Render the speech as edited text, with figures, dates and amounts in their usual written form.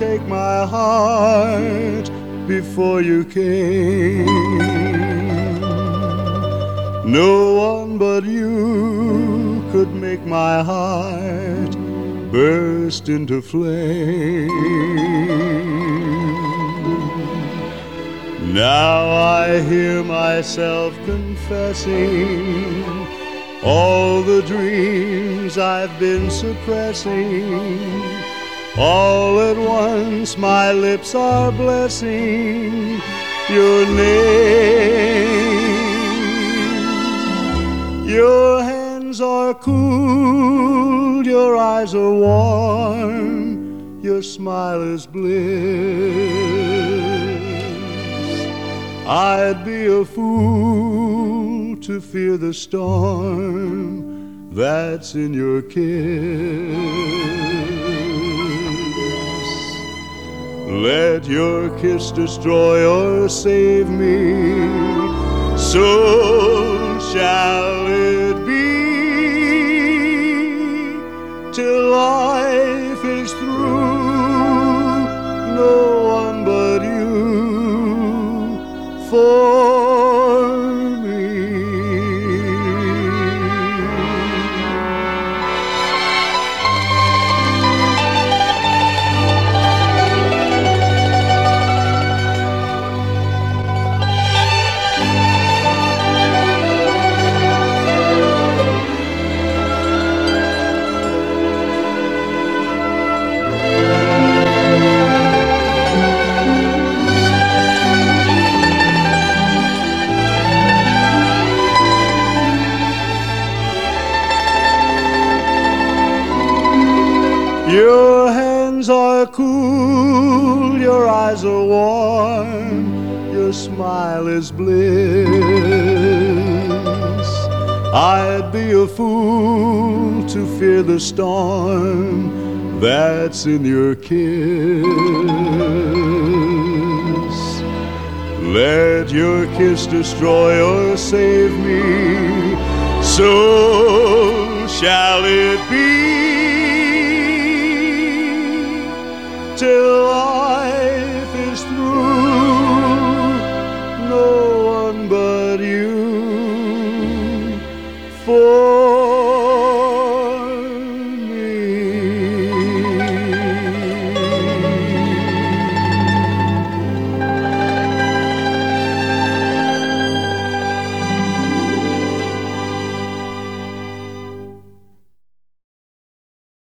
take my heart before you came. No one but you could make my heart burst into flame. Now I hear myself confessing all the dreams I've been suppressing. All at once my lips are blessing your name. Your hands are cool, your eyes are warm, your smile is bliss. I'd be a fool to fear the storm that's in your kiss. Let your kiss destroy or save me, so shall it be, till life is through. No one but you for me. Your hands are cool, your eyes are warm, your smile is bliss. I'd be a fool to fear the storm that's in your kiss. Let your kiss destroy or save me, so shall it be, till